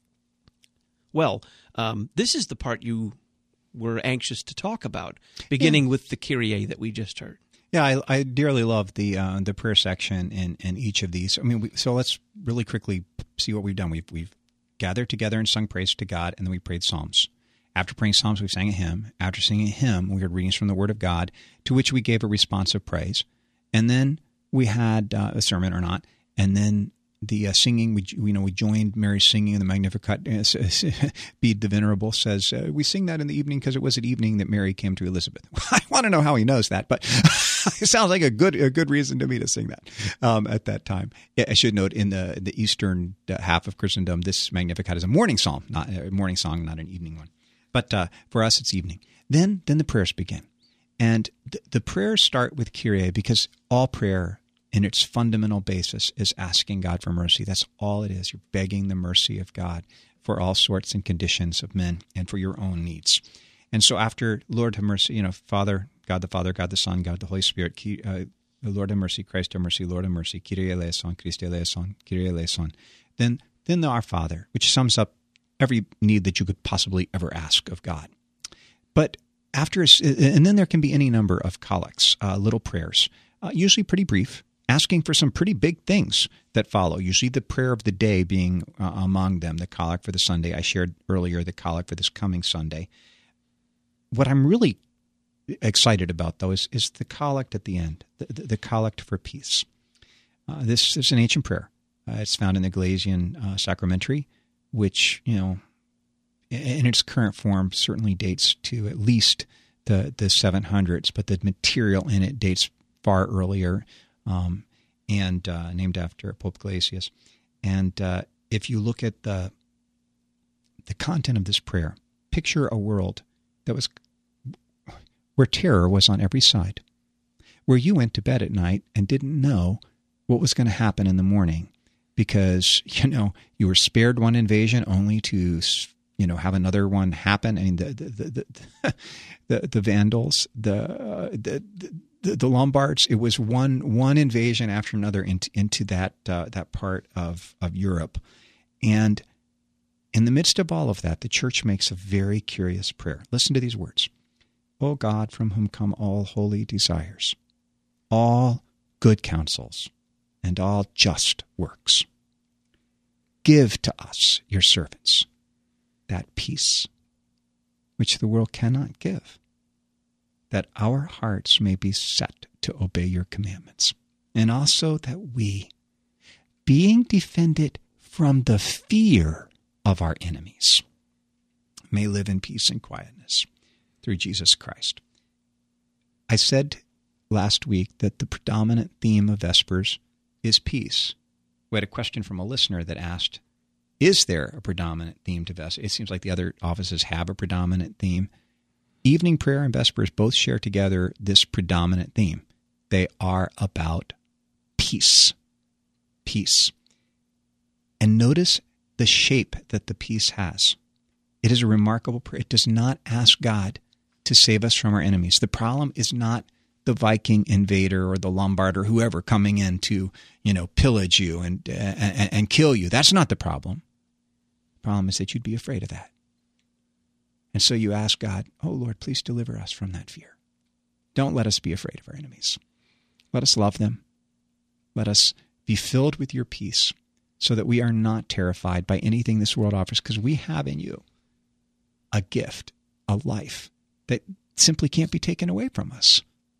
Well, um, this is the part you were anxious to talk about, beginning yeah. with the Kyrie that we just heard. Yeah, I, I dearly love the uh, the prayer section in, in each of these. I mean, we, so let's really quickly see what we've done. We've we've gathered together and sung praise to God, and then we prayed psalms. After praying psalms, we sang a hymn. After singing a hymn, we heard readings from the Word of God, to which we gave a response of praise. And then we had uh, a sermon or not, and then the uh, singing, we you know we joined Mary's singing in the Magnificat. Uh, Bede the Venerable says, uh, we sing that in the evening because it was at evening that Mary came to Elizabeth. I want to know how he knows that, but it sounds like a good a good reason to me to sing that um, at that time. Yeah, I should note, in the the eastern uh, half of Christendom, this Magnificat is a morning psalm, not a morning song, not an evening one. But uh, for us, it's evening. Then then the prayers begin. And the, the prayers start with Kyrie, because all prayer in its fundamental basis is asking God for mercy. That's all it is. You're begging the mercy of God for all sorts and conditions of men and for your own needs. And so after, Lord have mercy, you know, Father, God the Father, God the Son, God the Holy Spirit, uh, Lord have mercy, Christ have mercy, Lord have mercy, Kyrie eleison, Christe eleison, Kyrie eleison. Then, then the Our Father, which sums up every need that you could possibly ever ask of God. But after, and then there can be any number of collects, uh, little prayers, uh, usually pretty brief, asking for some pretty big things that follow, usually the prayer of the day being uh, among them, the collect for the Sunday. I shared earlier the collect for this coming Sunday. What I'm really excited about, though, is, is the collect at the end, the, the, the collect for peace. Uh, this is an ancient prayer. Uh, it's found in the Galatian uh, Sacramentary, which, you know, in its current form certainly dates to at least the, the seven hundreds, but the material in it dates far earlier, Um, and uh, named after Pope Gelasius. And uh, if you look at the the content of this prayer, picture a world that was where terror was on every side, where you went to bed at night and didn't know what was going to happen in the morning, because you know you were spared one invasion only to you know have another one happen. I mean the the the the, the, the Vandals, the, uh, the the The, the Lombards, it was one one invasion after another into, into that uh, that part of, of Europe. And in the midst of all of that, the church makes a very curious prayer. Listen to these words. O God, from whom come all holy desires, all good counsels, and all just works, give to us, your servants, that peace which the world cannot give, that our hearts may be set to obey your commandments, and also that we, being defended from the fear of our enemies, may live in peace and quietness through Jesus Christ. I said last week that the predominant theme of Vespers is peace. We had a question from a listener that asked, is there a predominant theme to Vespers? It seems like the other offices have a predominant theme. Evening prayer and Vespers both share together this predominant theme. They are about peace. Peace. And notice the shape that the peace has. It is a remarkable prayer. It does not ask God to save us from our enemies. The problem is not the Viking invader or the Lombard or whoever coming in to, you know, pillage you and, uh, and and kill you. That's not the problem. The problem is that you'd be afraid of that. And so you ask God, oh, Lord, please deliver us from that fear. Don't let us be afraid of our enemies. Let us love them. Let us be filled with your peace so that we are not terrified by anything this world offers, because we have in you a gift, a life that simply can't be taken away from us.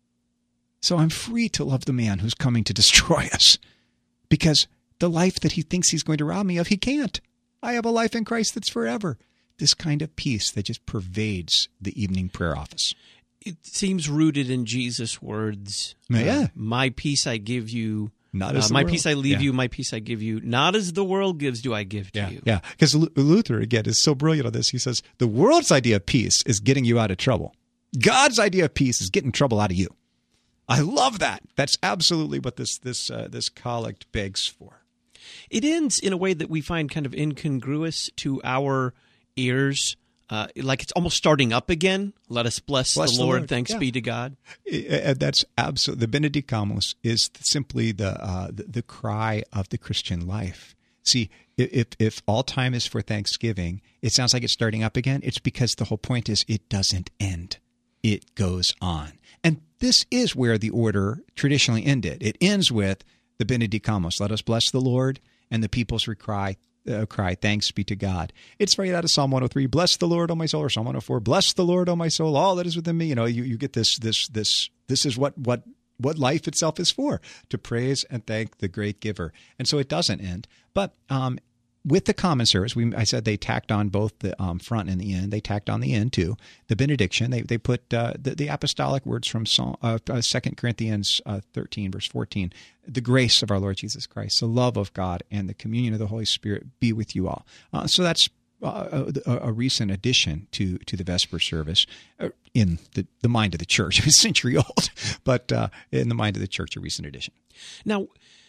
So I'm free to love the man who's coming to destroy us, because the life that he thinks he's going to rob me of, he can't. I have a life in Christ that's forever. This kind of peace that just pervades the evening prayer office. It seems rooted in Jesus' words. Yeah. Uh, my peace I give you. Not as uh, the my world. peace I leave Yeah. you, my peace I give you. Not as the world gives do I give to Yeah, you. yeah. Because Luther, again, is so brilliant on this. He says, the world's idea of peace is getting you out of trouble. God's idea of peace is getting trouble out of you. I love that. That's absolutely what this this uh, this collect begs for. It ends in a way that we find kind of incongruous to our ears. Uh, like it's almost starting up again. Let us bless, Bless the, the Lord. Lord. Thanks Yeah. be to God. And that's absolutely, the Benedicamus is simply the, uh, the the cry of the Christian life. See, if if all time is for Thanksgiving, it sounds like it's starting up again. It's because the whole point is it doesn't end. It goes on. And this is where the order traditionally ended. It ends with the Benedicamus. Let us bless the Lord, and the peoples cry, uh, cry, thanks be to God. It's right out of Psalm one oh three, bless the Lord, O my soul, or Psalm one oh four, bless the Lord, O my soul, all that is within me. You know, you, you get this, this, this, this is what, what, what life itself is for, to praise and thank the great giver. And so it doesn't end. But um, with the common service, we, I said they tacked on both the um, front and the end. They tacked on the end too. The benediction, they they put uh, the, the apostolic words from Psalm, uh, uh, Second Corinthians uh, thirteen, verse fourteen. The grace of our Lord Jesus Christ, the love of God, and the communion of the Holy Spirit be with you all. Uh, so that's uh, a, a recent addition to to the Vesper service uh, in the, the mind of the church. It's a century old, but uh, in the mind of the church, a recent addition. Now,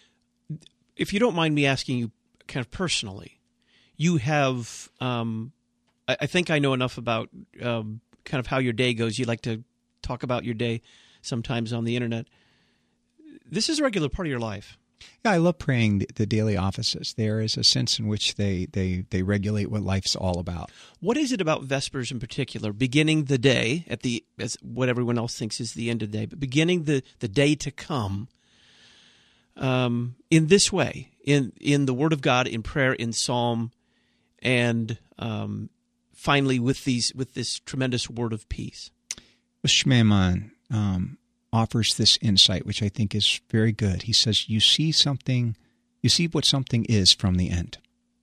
if you don't mind me asking you kind of personally, you have, um, I, I think I know enough about um, kind of how your day goes. You like to talk about your day sometimes on the internet. This is a regular part of your life. Yeah, I love praying the, the daily offices. There is a sense in which they, they, they regulate what life's all about. What is it about Vespers in particular, beginning the day at the as what everyone else thinks is the end of the day, but beginning the, the day to come um, in this way, in in the Word of God, in prayer, in Psalm, and um, finally with these with this tremendous word of peace? Schmemann um, offers this insight, which I think is very good. He says, you see something, you see what something is from the end.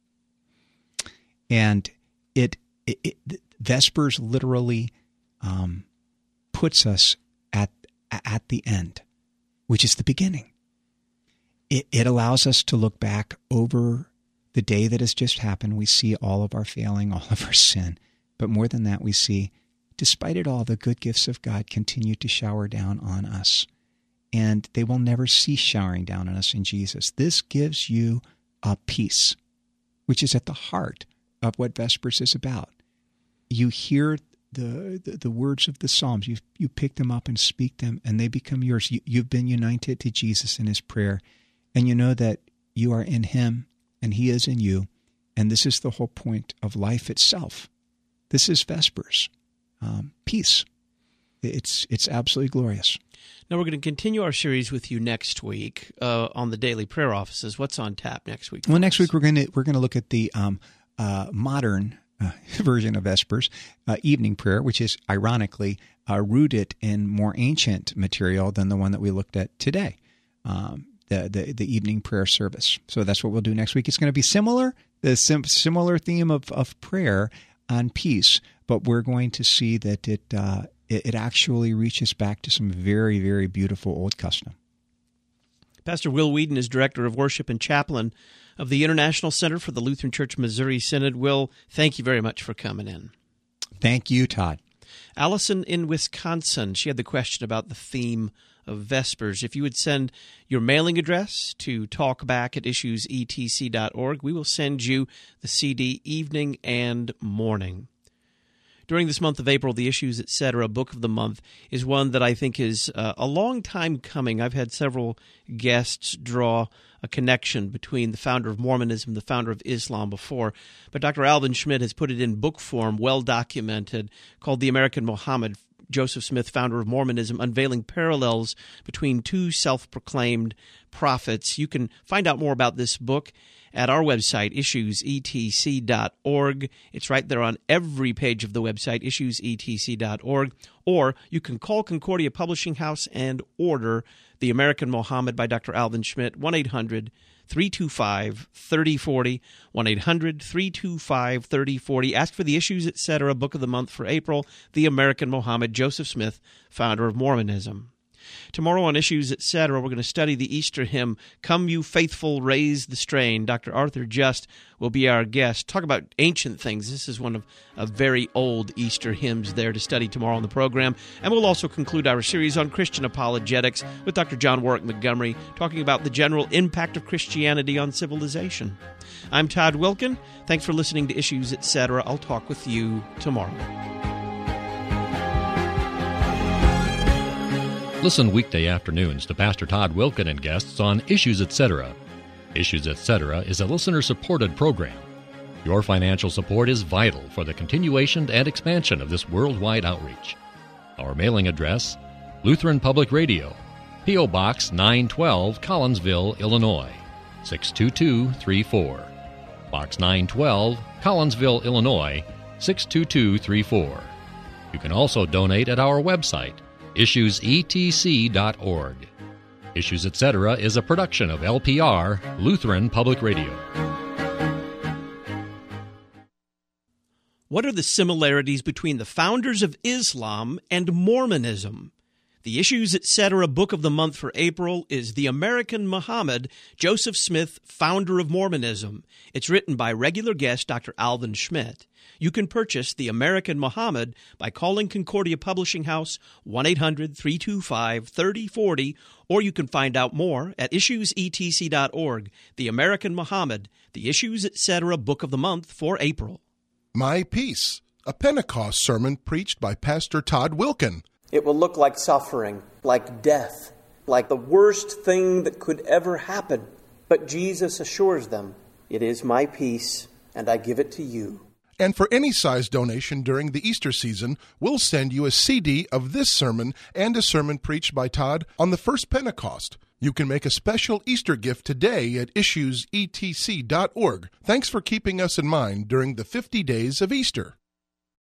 And it, it, it Vespers literally um, puts us at at the end, which is the beginning. It, it allows us to look back over the day that has just happened. We see all of our failing, all of our sin. But more than that, we see, despite it all, the good gifts of God continue to shower down on us. And they will never cease showering down on us in Jesus. This gives you a peace, which is at the heart of what Vespers is about. You hear the, the, the words of the Psalms. You, you pick them up and speak them, and they become yours. You, you've been united to Jesus in his prayer. And you know that you are in him, and he is in you. And this is the whole point of life itself. This is Vespers. Um, peace. It's it's absolutely glorious. Now we're going to continue our series with you next week uh, on the daily prayer offices. What's on tap next week? Well, next week we're going to we're going to look at the um, uh, modern uh, version of Vespers, uh, evening prayer, which is ironically uh, rooted in more ancient material than the one that we looked at today. Um, the, the the evening prayer service. So that's what we'll do next week. It's going to be similar, the sim- similar theme of, of prayer on peace, but we're going to see that it uh, it, it actually reaches back to some very, very beautiful old custom. Pastor Will Whedon is Director of Worship and Chaplain of the International Center for the Lutheran Church Missouri Synod. Will, thank you very much for coming in. Thank you, Todd. Allison in Wisconsin, she had the question about the theme of Vespers. If you would send your mailing address to talkback at issues e t c dot org, we will send you the C D evening and morning. During this month of April, the Issues, et cetera. Book of the Month is one that I think is uh, a long time coming. I've had several guests draw a connection between the founder of Mormonism, the founder of Islam before. But Doctor Alvin Schmidt has put it in book form, well documented, called The American Muhammad, Joseph Smith, founder of Mormonism, unveiling parallels between two self-proclaimed prophets. You can find out more about this book at our website, issues e t c dot org. It's right there on every page of the website, issues e t c dot org. Or you can call Concordia Publishing House and order The American Muhammad by Doctor Alvin Schmidt, one eight hundred three two five three oh four oh, one eight hundred three two five three oh four oh. Ask for the Issues, et cetera. Book of the Month for April, The American Muhammad, Joseph Smith, founder of Mormonism. Tomorrow on Issues, et cetera, we're going to study the Easter hymn, Come You Faithful, Raise the Strain. Doctor Arthur Just will be our guest. Talk about ancient things. This is one of, of very old Easter hymns there to study tomorrow on the program. And we'll also conclude our series on Christian apologetics with Doctor John Warwick Montgomery, talking about the general impact of Christianity on civilization. I'm Todd Wilkin. Thanks for listening to Issues, et cetera. I'll talk with you tomorrow. Listen weekday afternoons to Pastor Todd Wilkin and guests on Issues, et cetera. Issues, et cetera is a listener-supported program. Your financial support is vital for the continuation and expansion of this worldwide outreach. Our mailing address, Lutheran Public Radio, P O. Box nine twelve, Collinsville, Illinois, six two two three four. Box nine twelve, Collinsville, Illinois, six two two three four. You can also donate at our website, issues e t c dot org. Issues, et cetera is a production of L P R, Lutheran Public Radio. What are the similarities between the founders of Islam and Mormonism? The Issues, et cetera. Book of the Month for April is The American Muhammad, Joseph Smith, founder of Mormonism. It's written by regular guest Doctor Alvin Schmidt. You can purchase The American Muhammad by calling Concordia Publishing House, one eight hundred three two five three oh four oh, or you can find out more at issues e t c dot org. The American Muhammad, The Issues, et cetera. Book of the Month for April. My Peace, a Pentecost sermon preached by Pastor Todd Wilkin. It will look like suffering, like death, like the worst thing that could ever happen. But Jesus assures them, it is my peace, and I give it to you. And for any size donation during the Easter season, we'll send you a C D of this sermon and a sermon preached by Todd on the first Pentecost. You can make a special Easter gift today at issues e t c dot org. Thanks for keeping us in mind during the fifty days of Easter.